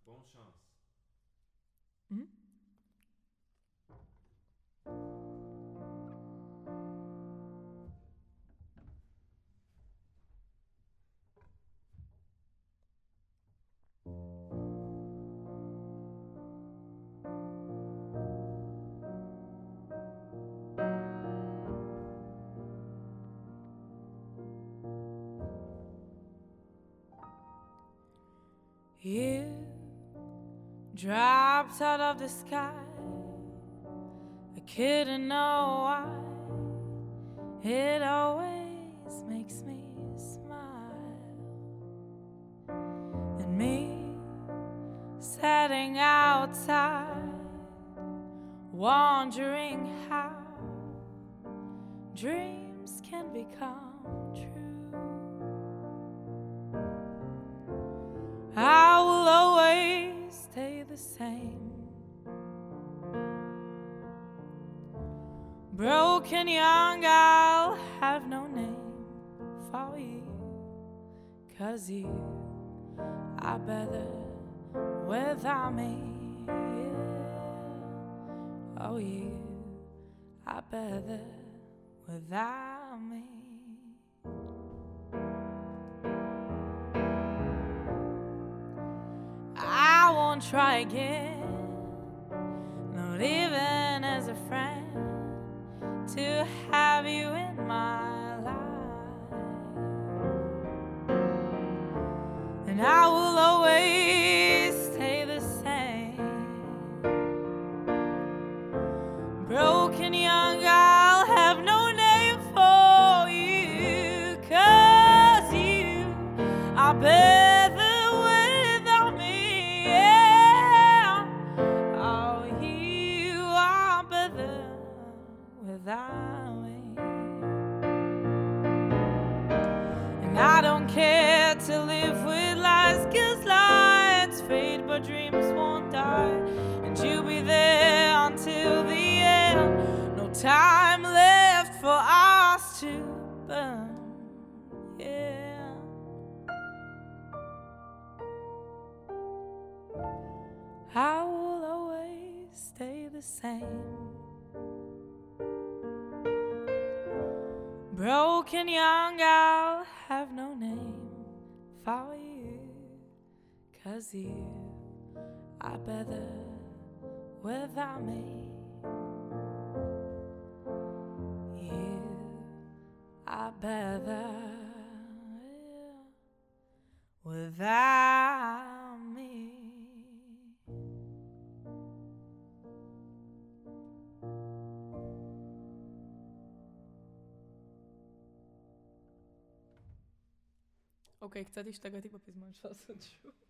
Bonne chance. Mhm. You dropped out of the sky. I couldn't know why. It always makes me smile. And me sitting outside, wondering how dreams can become true. I will always stay the same. Broken young, I'll have no name for you, 'cause you are better without me. Yeah. Oh, you are better without me. I won't try again, not even as a friend, to have you in my life. And I will always stay the same. Broken young, I'll have no name for you, 'cause you are better without me. Yeah. Oh, you are better without me. And I don't care to live with lies, 'cause lies fade but dreams won't die. And you'll be there until the end. No time left for us to burn. Yeah. I will always stay the same. Broken young, I'll have no name for you, 'cause you are better without me. You are better without me. אוקיי, קצת השתגעתי בפזמון של לעשות שוב.